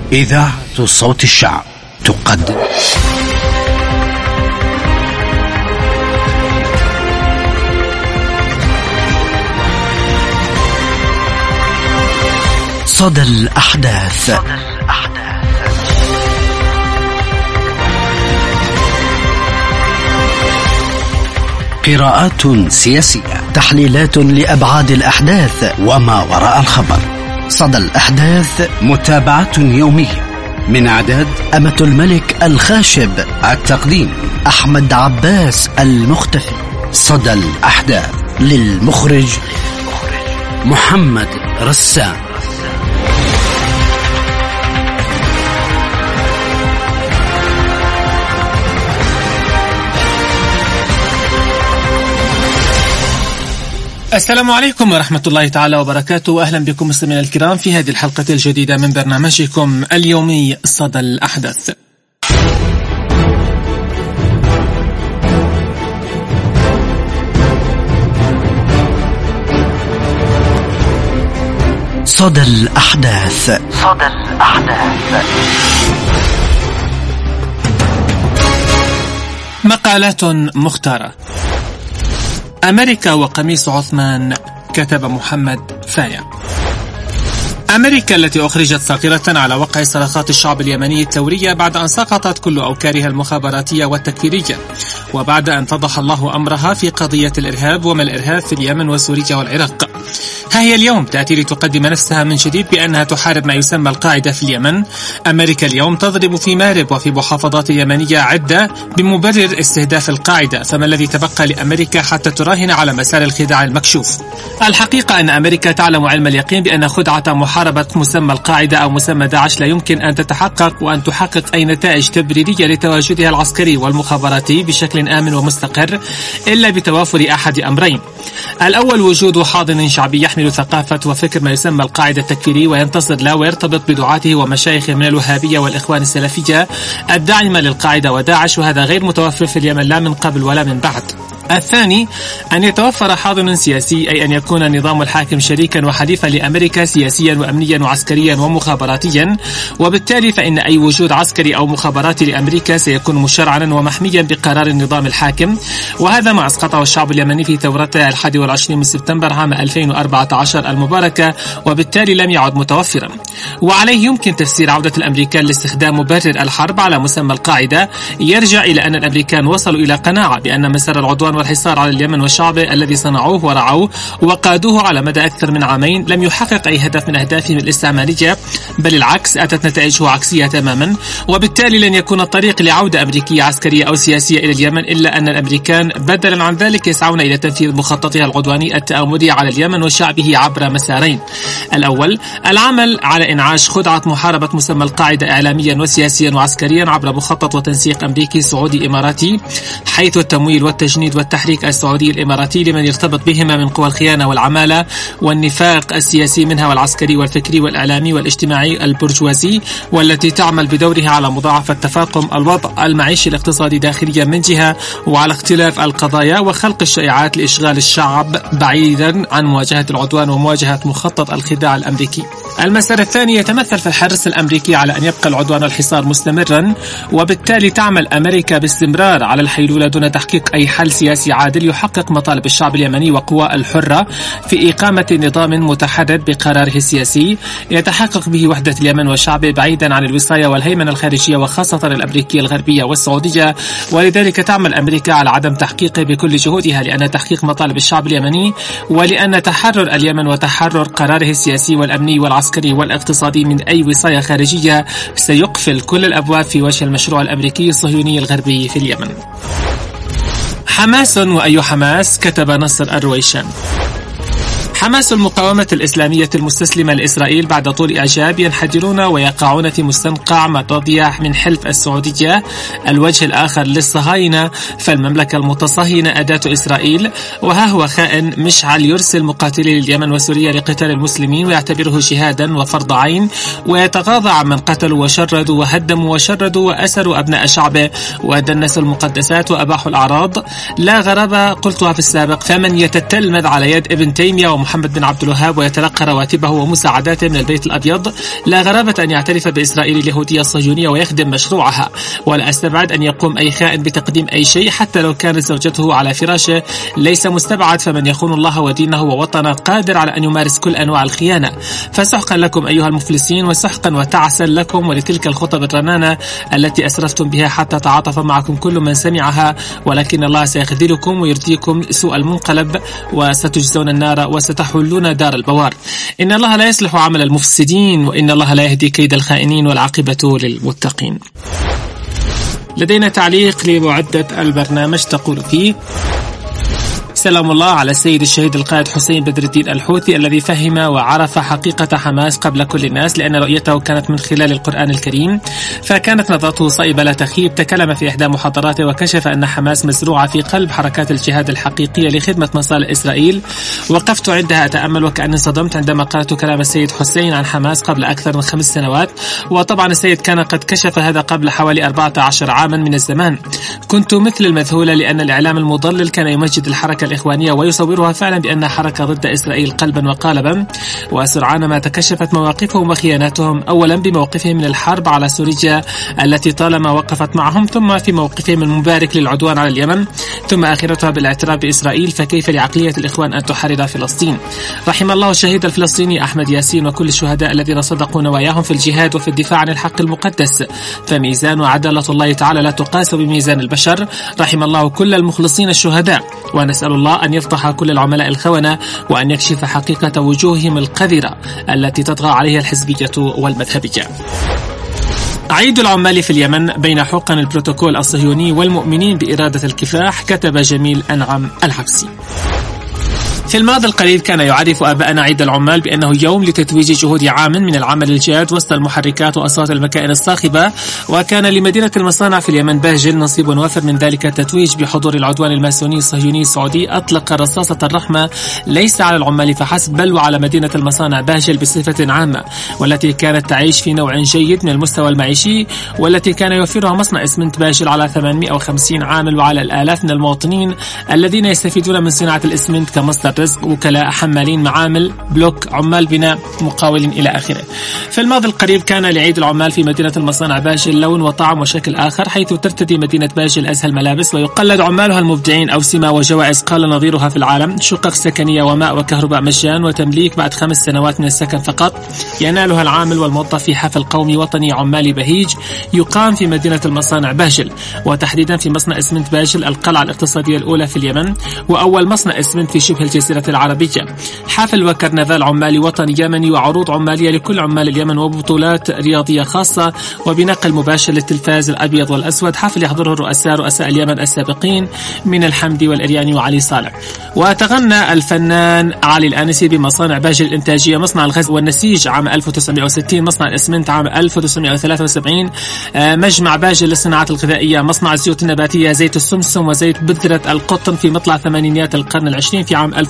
إذاعة صوت الشعب تقدم صدى الأحداث. قراءات سياسية، تحليلات لأبعاد الأحداث وما وراء الخبر. صدى الأحداث، متابعة يومية من إعداد أمة الملك الخاشب، التقديم أحمد عباس المختفي. صدى الأحداث للمخرج محمد رسام. السلام عليكم ورحمة الله تعالى وبركاته، وأهلا بكم مستمعينا الكرام في هذه الحلقة الجديدة من برنامجكم اليومي صدى الأحداث. صدى الأحداث. مقالات مختارة. أمريكا وقميص عثمان، كتب محمد فايا. أمريكا التي أخرجت ساخرة على وقع صرخات الشعب اليمني الثورية بعد أن سقطت كل أوكارها المخابراتية والتكفيرية، وبعد أن فضح الله أمرها في قضية الإرهاب وما الإرهاب في اليمن وسوريا والعراق، ها هي اليوم تأتي لتقدم نفسها من جديد بأنها تحارب ما يسمى القاعدة في اليمن. أمريكا اليوم تضرب في مارب وفي محافظات يمنية عدة بمبرر استهداف القاعدة، فما الذي تبقى لأمريكا حتى تراهن على مسار الخداع المكشوف؟ الحقيقة أن أمريكا تعلم علم اليقين بأن خدعة محاربة مسمى القاعدة أو مسمى داعش لا يمكن أن تتحقق وأن تحقق أي نتائج تبريرية لتواجدها العسكري والمخابراتي بشكل آمن ومستقر إلا بتوافر أحد أمرين: الأول وجود حاضن شعبي يحمل ثقافة وفكر ما يسمى القاعدة التكفيري وينتصر لا ويرتبط بدعاته ومشايخه من الوهابية والإخوان السلفية الداعمة للقاعدة وداعش، وهذا غير متوفر في اليمن لا من قبل ولا من بعد. الثاني أن يتوفر حاضن سياسي، أي أن يكون النظام الحاكم شريكا وحليفا لأمريكا سياسيا وأمنيا وعسكريا ومخابراتيا، وبالتالي فإن أي وجود عسكري أو مخابراتي لأمريكا سيكون مشرعا ومحميا بقرار النظام الحاكم، وهذا ما أسقطه الشعب اليمني في ثورته 21 من سبتمبر عام 2014 المباركة، وبالتالي لم يعد متوفرا. وعليه يمكن تفسير عودة الأمريكان لاستخدام مبرر الحرب على مسمى القاعدة يرجع إلى أن الأمريكان وصلوا إلى قناعة بأن مسار العدوان والحصار على اليمن وشعبه الذي صنعوه ورعوه وقادوه على مدى أكثر من عامين لم يحقق أي هدف من أهدافهم الاستعمارية، بل العكس، أتت نتائجه عكسية تماما، وبالتالي لن يكون الطريق لعودة أمريكية عسكرية أو سياسية إلى اليمن إلا أن الأمريكان بدلا عن ذلك يسعون إلى تنفيذ مخططها العدواني التآمري على اليمن وشعبه عبر مسارين: الأول العمل على إنعاش خدعة محاربة مسمى القاعدة إعلاميا وسياسيا وعسكريا عبر مخطط وتنسيق أمريكي سعودي إماراتي، حيث التمويل والتجنيد والتحريك السعودي الإماراتي لمن يرتبط بهما من قوى الخيانة والعمالة والنفاق السياسي منها والعسكري والفكري والإعلامي والاجتماعي البرجوازي، والتي تعمل بدورها على مضاعفة تفاقم الوضع المعيشي الاقتصادي داخليا من جهة، وعلى اختلاف القضايا وخلق الشائعات لإشغال الشعب بعيدا عن مواجهة العدوان ومواجهة مخطط الخداع الأمريكي. المسار الثاني يتمثل في الحرص الأمريكي على أن يبقى العدوان والحصار مستمرا، وبالتالي تعمل أمريكا باستمرار على الحيلولة دون تحقيق أي حل سياسي عادل يحقق مطالب الشعب اليمني وقواه الحرة في إقامة نظام متحدد بقراره السياسي يتحقق به وحدة اليمن وشعبه بعيدا عن الوصاية والهيمنة الخارجية وخاصة الأمريكية الغربية والسعودية. ولذلك تعمل أمريكا على عدم تحقيقه بكل جهودها لأن تحقيق مطالب الشعب اليمني، ولأن تحرر اليمن وتحرر قراره السياسي والأمني والعسكري والاقتصادي من أي وصاية خارجية سيقفل كل الأبواب في وجه المشروع الأمريكي الصهيوني الغربي في اليمن. حماس وأي حماس، كتب نصر الرويشان. حماس المقاومة الإسلامية المستسلمة لإسرائيل بعد طول إعجاب ينحدرون ويقعون في مستنقع ما رضي من حلف السعودية الوجه الآخر للصهاينة، فالمملكة المتصهينة أداة إسرائيل، وها هو خائن مشعل يرسل مقاتلي اليمن وسوريا لقتال المسلمين ويعتبره جهادا وفرض عين، ويتغاضى عن من قتلوا وشردوا وهدموا وشردوا وأسروا أبناء شعبه ودنسوا المقدسات وأباحوا الأعراض. لا غرابة قلتها في السابق، فمن يتتلمذ على يد ابن تيمية محمد بن عبد الوهاب ويتلقى رواتبه ومساعداته من البيت الأبيض، لا غرابة أن يعترف بإسرائيل اليهودية الصهيونية ويخدم مشروعها، ولا أستبعد أن يقوم أي خائن بتقديم أي شيء حتى لو كانت زوجته على فراشه. ليس مستبعد، فمن يخون الله ودينه ووطنه قادر على أن يمارس كل أنواع الخيانة. فسحقا لكم أيها المفلسين، وسحقا وتعسا لكم ولتلك الخطب الرنانة التي أسرفتم بها حتى تعاطف معكم كل من سمعها، ولكن الله سيخذلكم ويرضيكم سوء المنقلب، وستجزون النار وستحلون دار البوار. إن الله لا يصلح عمل المفسدين، وإن الله لا يهدي كيد الخائنين، والعاقبة للمتقين. لدينا تعليق لمعدة البرنامج تقول فيه: سلام الله على السيد الشهيد القائد حسين بدر الدين الحوثي الذي فهم وعرف حقيقة حماس قبل كل الناس، لأن رؤيته كانت من خلال القرآن الكريم، فكانت نظرته صائبة لا تخيب. تكلم في إحدى محاضراته وكشف أن حماس مزروعة في قلب حركات الجهاد الحقيقية لخدمة مصالح إسرائيل. وقفت عندها أتأمل وكأني انصدمت عندما قرأت كلام السيد حسين عن حماس قبل أكثر من 5 سنوات، وطبعا السيد كان قد كشف هذا قبل حوالي 14 عاما من الزمان. كنت مثل المذهولة، لأن الإعلام المضلل كان يمجد الحركة الإخوانية ويصورها فعلا بأنها حركة ضد إسرائيل قلبا وقالبا. وسرعان ما تكشفت مواقفهم وخياناتهم، أولا بموقفهم من الحرب على سوريا التي طالما وقفت معهم، ثم في موقفهم المبارك للعدوان على اليمن، ثم آخرتها بالاعتراف بإسرائيل. فكيف لعقلية الإخوان أن تحرر فلسطين؟ رحم الله الشهيد الفلسطيني أحمد ياسين وكل الشهداء الذين صدقوا نواياهم في الجهاد وفي الدفاع عن الحق المقدس، فميزان وعدالة الله تعالى لا تقاس بميزان البشر. رحم الله كل المخلصين الشهداء، ونسأل الله أن يفضح كل العملاء الخونة، وأن يكشف حقيقة وجوههم القذرة التي تطغى عليها الحزبية والمذهبية. عيد العمال في اليمن بين حقن البروتوكول الصهيوني والمؤمنين بإرادة الكفاح، كتب جميل أنعم الحفسي. في الماضي القريب كان يعرف آباءنا عيد العمال بأنه يوم لتتويج جهود عام من العمل الجاد وسط المحركات وأصوات المكائن الصاخبة، وكان لمدينة المصانع في اليمن باجل نصيب وافر من ذلك التتويج بحضور العدوان الماسوني الصهيوني السعودي. أطلق رصاصة الرحمة ليس على العمال فحسب، بل وعلى مدينة المصانع باجل بصفة عامة، والتي كانت تعيش في نوع جيد من المستوى المعيشي، والتي كان يوفرها مصنع إسمنت باجل على 850 عامل وعلى الآلاف من المواطنين الذين يستفيدون من صناعة الإسمنت كمصدر رزق، وكلاء، حمالين، معامل، بلوك، عمال بناء، مقاولين إلى آخره. في الماضي القريب كان لعيد العمال في مدينة المصانع باجل لون وطعم وشكل آخر، حيث ترتدي مدينة باجل أزهى الملابس ويقلد عمالها المبدعين أوسمة وجوائز قال نظيرها في العالم، شقق سكنية وماء وكهرباء مجان وتمليك بعد 5 سنوات من السكن فقط، ينالها العامل والموظف في حفل قومي وطني عمالي بهيج يقام في مدينة المصانع باجل، وتحديدا في مصنع إسمنت باجل القلعة الاقتصادية الأولى في اليمن، وأول مصنع إسمنت في شبه الجزيرة العربية. حفل وكرنفال عمالي وطني يمني وعروض عمالية لكل عمال اليمن وبطولات رياضية خاصة وبنقل مباشر للتلفاز الأبيض والأسود. حفل يحضره رؤساء اليمن السابقين من الحمدي والإرياني وعلي صالح. وتغنى الفنان علي الآنسي بمصانع باجل الإنتاجية، مصنع الغزل والنسيج عام 1960، مصنع الإسمنت عام 1973، مجمع باجل للصناعات الغذائية، مصنع الزيوت النباتية، زيت السمسم وزيت بذرة القطن في مطلع ثمانينيات القرن العشرين في عام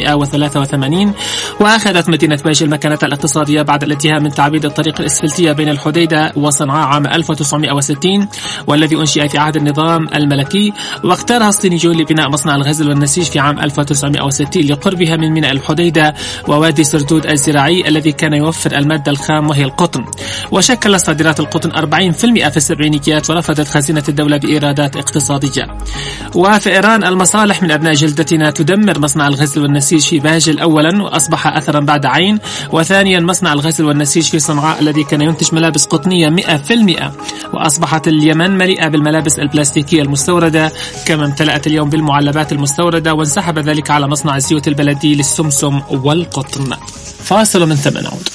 1983. وأخذت مدينة باجل مكانتها الاقتصادية بعد الانتهاء من تعبيد الطريق الإسفلتية بين الحديدة وصنعاء عام 1960، والذي أنشئ في عهد النظام الملكي، واختارها الصينيون لبناء مصنع الغزل والنسيج في عام 1960 لقربها من ميناء الحديدة ووادي سردود الزراعي الذي كان يوفر المادة الخام وهي القطن. وشكل صادرات القطن 40% في السبعينيات، ورفضت خزينة الدولة بإيرادات اقتصادية. وفي إيران المصالح من أبناء جلدتنا تدمر مصنع الغزل والنسيج في باجل أولا، وأصبح أثرا بعد عين، وثانيا مصنع الغزل والنسيج في صنعاء الذي كان ينتج ملابس قطنية 100%، وأصبحت اليمن مليئة بالملابس البلاستيكية المستوردة، كما امتلأت اليوم بالمعلبات المستوردة، وانسحب ذلك على مصنع الزيوت البلدي للسمسم والقطن. فاصل من ثم نعود.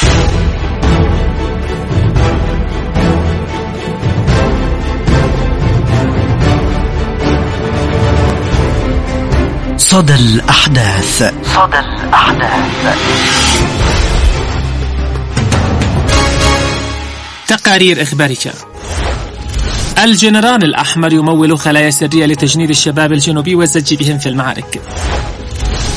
صدى الأحداث. تقارير إخبارية. الجنرال الأحمر يمول خلايا سرية لتجنيد الشباب الجنوبي والزج بهم في المعارك.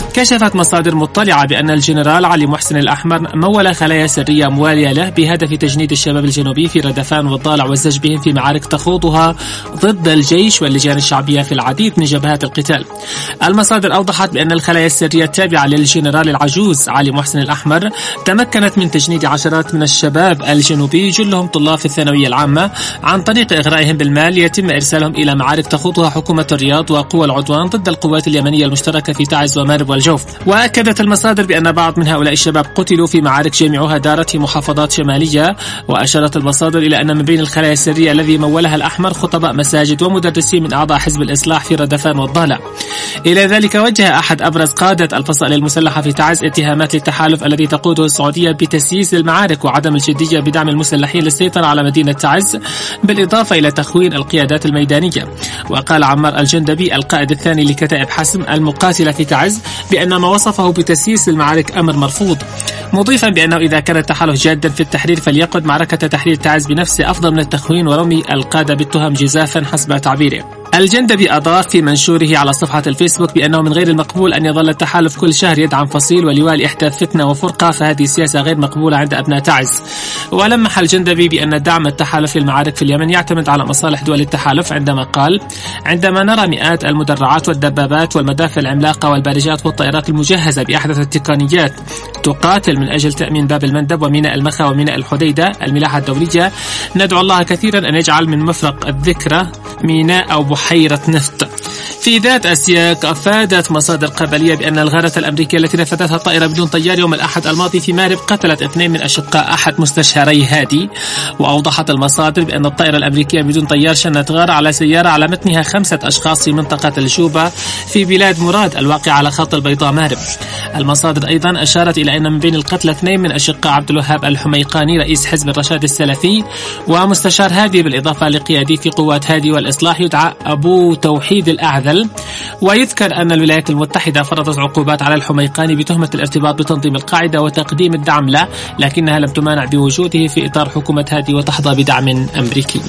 كشفت مصادر مطلعة بأن الجنرال علي محسن الأحمر مول خلايا سرية موالية له بهدف تجنيد الشباب الجنوبي في ردفان والضالع والزج بهم في معارك تخوضها ضد الجيش واللجان الشعبية في العديد من جبهات القتال. المصادر أوضحت بأن الخلايا السرية التابعة للجنرال العجوز علي محسن الأحمر تمكنت من تجنيد عشرات من الشباب الجنوبي جلهم طلاب في الثانوية العامة عن طريق إغرائهم بالمال يتم إرسالهم إلى معارك تخوضها حكومة الرياض وقوى العدوان ضد القوات اليمنية المشتركة في تعز ومارب والجوف. وأكدت المصادر بأن بعض من هؤلاء الشباب قتلوا في معارك جميعها دارت في محافظات شمالية. وأشارت المصادر إلى أن من بين الخلايا السرية الذي مولها الأحمر خطباء مساجد ومدرسين من أعضاء حزب الإصلاح في ردفان والضالع. إلى ذلك وجه أحد أبرز قادة الفصائل المسلحة في تعز اتهامات للتحالف الذي تقوده السعودية بتسييس المعارك وعدم الجدية بدعم المسلحين للسيطرة على مدينة تعز، بالإضافة إلى تخوين القيادات الميدانية. وقال عمار الجندبي القائد الثاني لكتائب حسم المقاتلة في تعز بأن ما وصفه بتسييس المعارك أمر مرفوض، مضيفا بأنه إذا كان التحالف جادا في التحرير فليقود معركة تحرير تعز بنفسه أفضل من التخوين ورمي القادة بالتهم جزافا حسب تعبيره. الجندبي أضاف في منشوره على صفحة الفيسبوك بأنه من غير المقبول أن يظل التحالف كل شهر يدعم فصيل ولواء لإحداث فتنة وفرقة، فهذه سياسة غير مقبولة عند أبناء تعز. ولمح الجندبي بأن دعم التحالف للمعارك في اليمن يعتمد على مصالح دول التحالف، عندما قال: عندما نرى مئات المدرعات والدبابات والمدافع العملاقة والبارجات والطائرات المجهزة بأحدث التقنيات تقاتل من أجل تأمين باب المندب وميناء المخا وميناء الحديدة الملاحة الدولية، ندعو الله كثيرا أن يجعل من مفرق الذكرى ميناء أو بحيرة نفط. في ذات السياق أفادت مصادر قبلية بأن الغارة الأمريكية التي نفذتها الطائرة بدون طيار يوم الأحد الماضي في مارب قتلت 2 من أشقاء أحد مستشاري هادي. وأوضحت المصادر بأن الطائرة الأمريكية بدون طيار شنت غارة على سيارة على متنها 5 أشخاص في منطقة الجوبة في بلاد مراد الواقع على خط البيضاء مارب. المصادر أيضا أشارت إلى أن من بين القتلى 2 من أشقاء عبد الوهاب الحميقاني رئيس حزب الرشاد السلفي ومستشار هادي، بالإضافة لقيادي في قوات هادي والإصلاح يدعى أبو توحيد الأعذل. ويذكر أن الولايات المتحدة فرضت عقوبات على الحميقاني بتهمة الارتباط بتنظيم القاعدة وتقديم الدعم له، لكنها لم تمانع بوجوده في إطار حكومة هادي وتحظى بدعم أمريكي.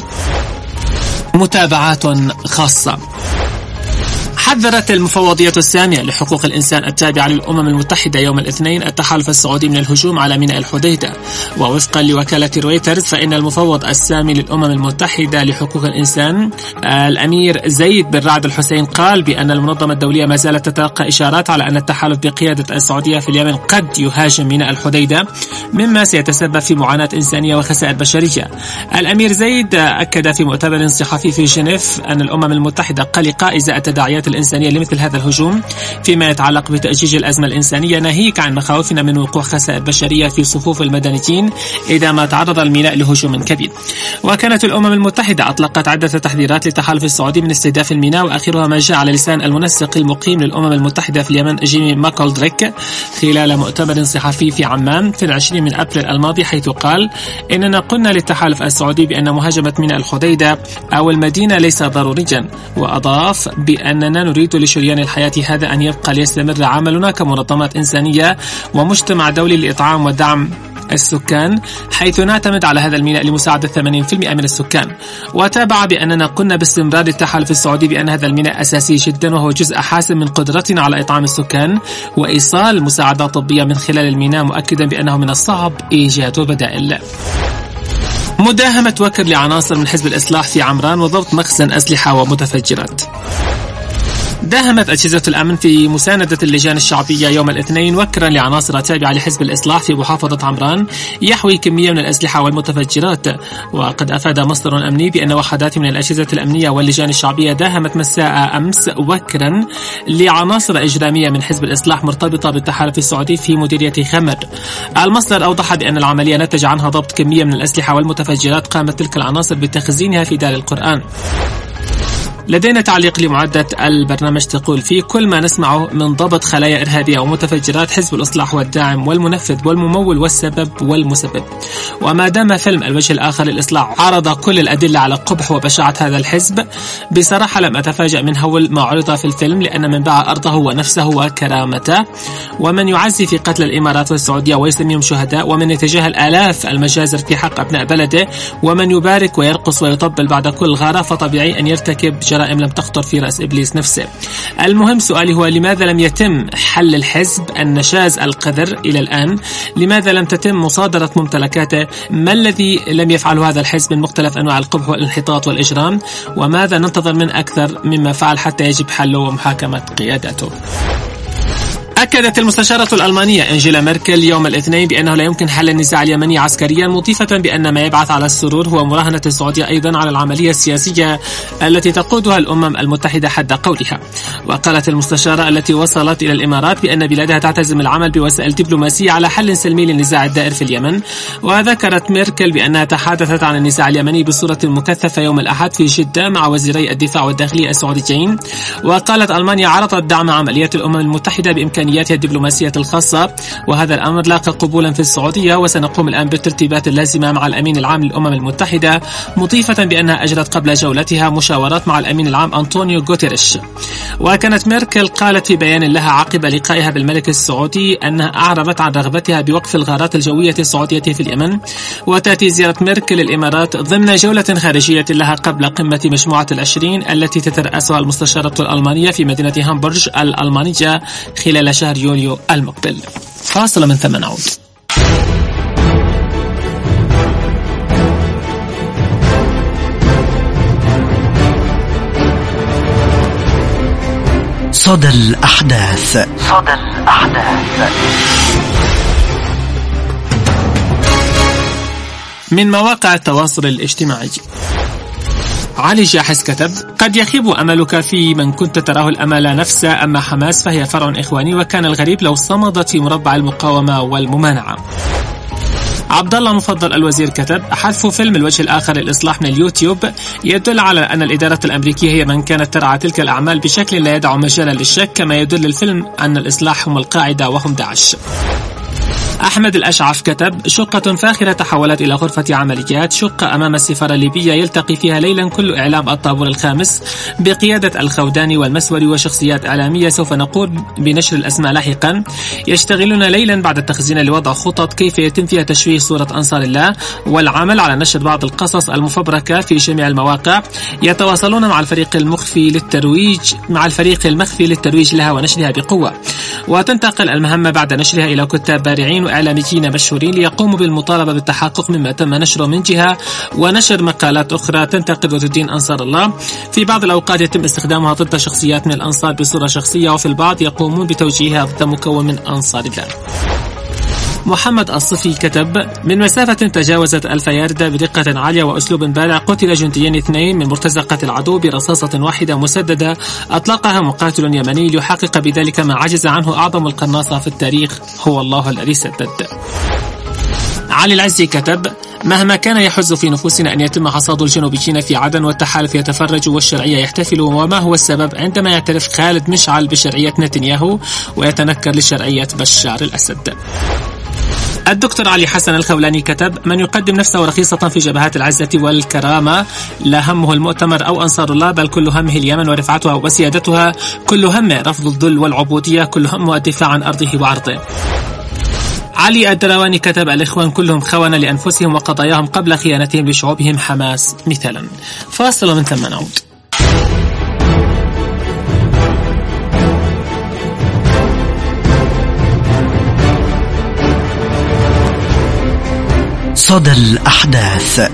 متابعات خاصة. حذرت المفوضية السامية لحقوق الإنسان التابعة للأمم المتحدة يوم الاثنين التحالف السعودي من الهجوم على ميناء الحديدة. ووفقا لوكالة رويترز فإن المفوض السامي للأمم المتحدة لحقوق الإنسان الأمير زيد بن رعد الحسين قال بأن المنظمة الدولية ما زالت تتلقى إشارات على أن التحالف بقيادة السعودية في اليمن قد يهاجم ميناء الحديدة، مما سيتسبب في معاناة إنسانية وخسائر بشرية. الأمير زيد أكد في مؤتمر صحفي في جنيف أن الأمم المتحدة قلقة إزاء التداعيات الإنسانية لمثل هذا الهجوم فيما يتعلق بتأجيج الأزمة الإنسانية، ناهيك عن مخاوفنا من وقوع خسائر بشرية في صفوف المدنيين إذا ما تعرض الميناء لهجوم كبير. وكانت الأمم المتحدة أطلقت عدة تحذيرات للتحالف السعودي من استهداف الميناء، وآخرها ما جاء على لسان المنسق المقيم للأمم المتحدة في اليمن جيمي ماكولدريك خلال مؤتمر صحفي في عمان في 20 من أبريل الماضي، حيث قال: إننا قلنا للتحالف السعودي بأن مهاجمة ميناء الحديدة أو المدينة ليس ضروريا. وأضاف بأننا نريد لشريان الحياة هذا أن يبقى ليستمر عملنا كمنظمات إنسانية ومجتمع دولي لإطعام ودعم السكان، حيث نعتمد على هذا الميناء لمساعدة 80% من السكان. وتابع بأننا قلنا باستمرار للتحالف السعودي بأن هذا الميناء أساسي جدا وهو جزء حاسم من قدرتنا على إطعام السكان وإيصال مساعدات طبية من خلال الميناء، مؤكدا بأنه من الصعب إيجاد بدائل. مداهمة وكر لعناصر من حزب الإصلاح في عمران وضبط مخزن أسلحة ومتفجرات. داهمت أجهزة الأمن في مساندة اللجان الشعبية يوم الاثنين وكرا لعناصر تابعة لحزب الإصلاح في محافظة عمران يحوي كمية من الأسلحة والمتفجرات. وقد أفاد مصدر أمني بأن وحدات من الأجهزة الأمنية واللجان الشعبية داهمت مساء أمس وكرا لعناصر إجرامية من حزب الإصلاح مرتبطة بالتحالف السعودي في مديرية خمر. المصدر أوضح بأن العملية نتج عنها ضبط كمية من الأسلحة والمتفجرات قامت تلك العناصر بتخزينها في دار القرآن. لدينا تعليق لمعدة البرنامج تقول فيه: كل ما نسمعه من ضبط خلايا إرهابية ومتفجرات حزب الإصلاح والداعم والمنفذ والممول والسبب والمسبب. وما دام فيلم الوجه الآخر للإصلاح عرض كل الأدلة على قبح وبشاعة هذا الحزب، بصراحة لم أتفاجأ من هول ما عرض في الفيلم، لأن من باع أرضه ونفسه وكرامته، ومن يعزي في قتل الإمارات والسعودية ويسميهم شهداء، ومن يتجاهل آلاف المجازر في حق أبناء بلده، ومن يبارك ويرقص ويطبل بعد كل غارة، فطبيعي أن يرتكب جرائم جرائم لم تخطر في رأس إبليس نفسه. المهم سؤالي هو: لماذا لم يتم حل الحزب النشاز القذر إلى الآن؟ لماذا لم تتم مصادرة ممتلكاته؟ ما الذي لم يفعله هذا الحزب من مختلف أنواع القبح والانحطاط والإجرام؟ وماذا ننتظر من أكثر مما فعل حتى يجب حله ومحاكمة قيادته؟ أكدت المستشارة الألمانية أنجيلا ميركل يوم الاثنين بأنه لا يمكن حل النزاع اليمني عسكريا، مضيفة بأن ما يبعث على السرور هو مراهنة السعودية أيضا على العملية السياسية التي تقودها الأمم المتحدة حد قولها. وقالت المستشارة التي وصلت إلى الإمارات بأن بلادها تعتزم العمل بوسائل دبلوماسية على حل سلمي للنزاع الدائر في اليمن. وذكرت ميركل بأنها تحدثت عن النزاع اليمني بصورة مكثفة يوم الأحد في جدة مع وزيري الدفاع والداخلية السعوديين. وقالت ألمانيا عرضت دعم عمليات الأمم المتحدة بإمكانياتها الدبلوماسية الخاصة، وهذا الأمر لاقى قبولا في السعودية، وسنقوم الآن بالترتيبات اللازمة مع الأمين العام للأمم المتحدة، مضيفة بأنها أجرت قبل جولتها مشاورات مع الأمين العام أنطونيو غوتيريش. وكانت ميركل قالت في بيان لها عقب لقائها بالملك السعودي أنها أعربت عن رغبتها بوقف الغارات الجوية السعودية في اليمن. وتأتي زيارة ميركل الإمارات ضمن جولة خارجية لها قبل قمة مجموعة ال20 التي تترأسها المستشارة الألمانية في مدينة هامبورغ الألمانية خلال شهر يوليو المقبل. فاصل من ثم نعود. صدى الأحداث. من مواقع التواصل الاجتماعي. علي جاحس كتب: قد يخيب أملك في من كنت تراه الأمل نفسه، أما حماس فهي فرع إخواني، وكان الغريب لو صمدت في مربع المقاومة والممانعة. عبد الله مفضل الوزير كتب: حذف فيلم الوجه الآخر للإصلاح من اليوتيوب يدل على أن الإدارة الأمريكية هي من كانت ترعى تلك الأعمال بشكل لا يدع مجالا للشك، كما يدل الفيلم أن الإصلاح هم القاعدة وهم داعش. أحمد الأشعف كتب: شقة فاخرة تحولت إلى غرفة عمليات، شقة أمام السفارة الليبية يلتقي فيها ليلا كل إعلام الطابور الخامس بقيادة الخوداني والمسوري وشخصيات إعلامية سوف نقول بنشر الأسماء لاحقا، يشتغلون ليلا بعد التخزين لوضع خطط كيف يتم فيها تشويه صورة أنصار الله والعمل على نشر بعض القصص المفبركة في جميع المواقع، يتواصلون مع الفريق المخفي للترويج لها ونشرها بقوة، وتنتقل المهمة بعد نشرها إلى كتاب بارعين وإعلاميين مشهورين ليقوموا بالمطالبة بالتحقق مما تم نشره من جهة، ونشر مقالات أخرى تنتقد وتدين أنصار الله. في بعض الأوقات يتم استخدامها ضد شخصيات من الأنصار بصورة شخصية، وفي البعض يقومون بتوجيهها ضد مكون من أنصار الله. محمد الصفي كتب: من مسافة تجاوزت 1000 ياردة بدقة عالية وأسلوب بارع قتل جنديين 2 من مرتزقة العدو برصاصة واحدة مسددة أطلقها مقاتل يمني ليحقق بذلك ما عجز عنه أعظم القناصة في التاريخ، هو الله الذي سدد. علي العزي كتب: مهما كان يحز في نفوسنا أن يتم حصاد الجنوبيين في عدن والتحالف يتفرج والشرعية يحتفل، وما هو السبب عندما يعترف خالد مشعل بشرعية نتنياهو ويتنكر لشرعية بشار الأسد. الدكتور علي حسن الخولاني كتب: من يقدم نفسه رخيصة في جبهات العزة والكرامة لا همه المؤتمر أو أنصار الله، بل كل همه اليمن ورفعتها وسيادتها، كل همه رفض الذل والعبودية، كل همه الدفاع عن أرضه وعرضه. علي الدرواني كتب: الإخوان كلهم خونة لأنفسهم وقضاياهم قبل خيانتهم لشعوبهم، حماس مثالا. فاصل من ثم نعود. صدى الأحداث.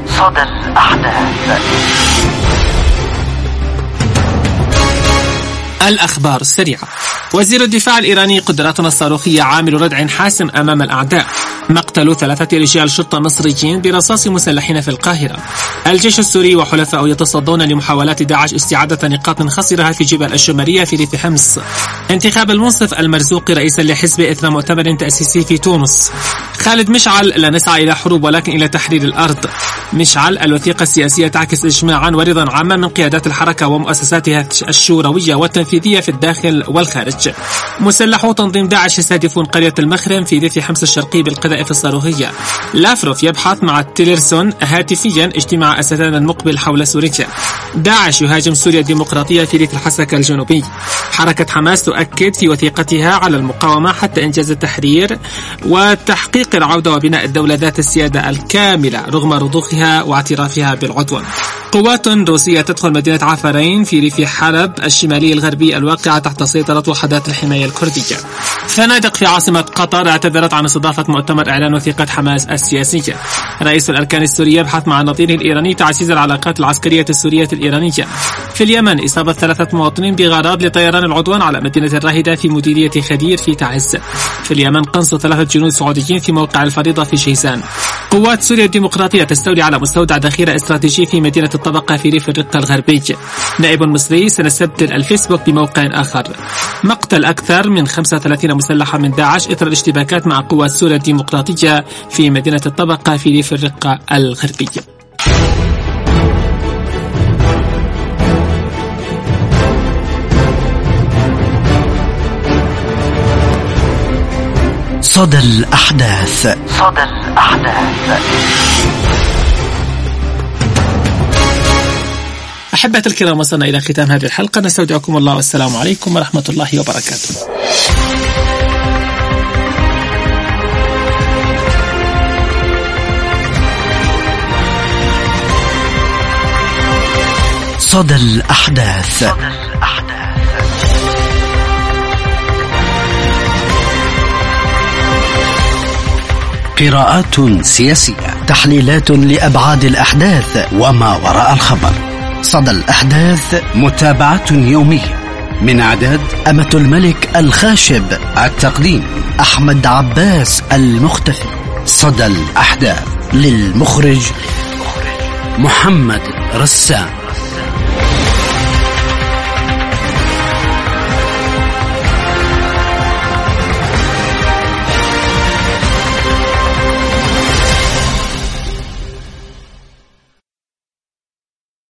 الأخبار السريعة. وزير الدفاع الإيراني: قدراتنا الصاروخية عامل ردع حاسم أمام الأعداء. مقتل 3 رجال شرطة مصريين برصاص مسلحين في القاهرة. الجيش السوري وحلفائه يتصدون لمحاولات داعش استعادة نقاط خسرها في جبال الشمرية في ريف حمص. انتخاب المنصف المرزوقي رئيسا لحزبه إثر مؤتمر تأسيسي في تونس. خالد مشعل: لا نسعى إلى حروب ولكن إلى تحرير الأرض. مشعل: الوثيقة السياسية تعكس إجماعا ورضا عاما من قيادات الحركة ومؤسساتها الشوروية والتنفيذية في الداخل والخارج. مسلحو تنظيم داعش يستهدفون قرية المخرم في ريف حمص الشرقي بالقذائف الصاروخية. لافروف يبحث مع تيلرسون هاتفيا اجتماع السداد المقبل حول سوريا. داعش يهاجم سوريا الديمقراطية في ريف الحسكة الجنوبي. حركة حماس تؤكد في وثيقتها على المقاومة حتى إنجاز التحرير وتحقيق العودة وبناء الدولة ذات السيادة الكاملة رغم رضوخها واعترافها بالعدوان. قوات روسية تدخل مدينة عفرين في ريف حلب الشمالي الغربي الواقعة تحت سيطرة وحدات الحماية الكردية. فنادق في عاصمة قطر اعتذرت عن استضافة مؤتمر إعلان وثيقة حماس السياسية. رئيس الأركان السوري يبحث مع نظيره الإيراني تعزيز العلاقات العسكرية السورية الإيرانية. في اليمن إصابة 3 مواطنين بغرض لطيران العدوان على مدينة الراهدة في مديرية خدير في تعز. في اليمن قنص 3 جنود سعوديين في موقع الفريضة في شيزان. قوات سوريا الديمقراطية تستولي على مستودع ذخيرة استراتيجي في مدينة الطبقة في ريف الرقة الغربي. نائب مصري سنستبدل الفيسبوك بموقع آخر. مقتل أكثر من 35 مسلحة من داعش إثر الاشتباكات مع قوات سوريا الديمقراطية في مدينة الطبقة في ريف الرقة الغربي. صدى الأحداث. أحبة الكرام، وصلنا إلى ختام هذه الحلقة، نستودعكم الله والسلام عليكم ورحمة الله وبركاته. صدى الأحداث. قراءات سياسية، تحليلات لأبعاد الأحداث وما وراء الخبر. صدى الأحداث، متابعة يومية. من إعداد أمة الملك الخاشب، التقديم أحمد عباس المختفي. صدى الأحداث، للمخرج محمد رسام.